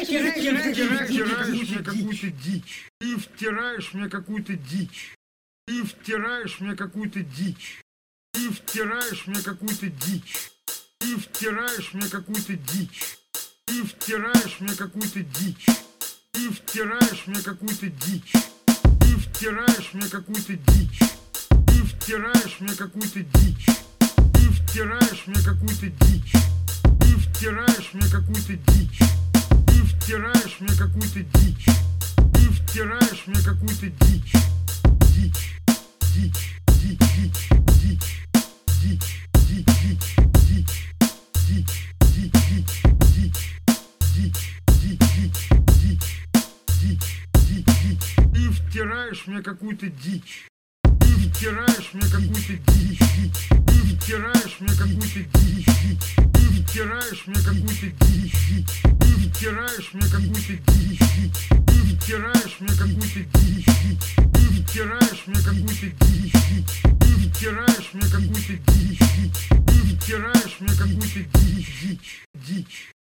втираешь мне какую-то дичь. Ты втираешь мне какую-то дичь. Ты втираешь мне какую-то дичь. Ты втираешь мне какую-то дичь. Ты втираешь мне какую-то дичь. Ты втираешь мне какую-то дичь. Ты втираешь мне какую-то дичь. Ты втираешь мне какую-то дичь. Ты втираешь мне какую-то дичь. Ты втираешь мне какую-то дичь. Ты втираешь мне какую-то дичь. Ты втираешь мне какую-то дичь. Ты втираешь мне какую-то дичь. Дичь, дичь, дичь, дичь, дичь, дичь, дичь, дичь, дичь, дичь, дичь, дичь. Ты втираешь мне какую-то дичь. Ты втираешь мне какую-то дичь. Ты втираешь мне какую-то дичь. Ты втираешь мне какую-то дичь. Ты втираешь мне какую-то дичь. Ты втираешь мне какую-то дичь. Ты втираешь мне какую-то дичь. Ты втираешь мне какую-то дичь. Ты втираешь мне какую-то дичь. Дичь, дичь.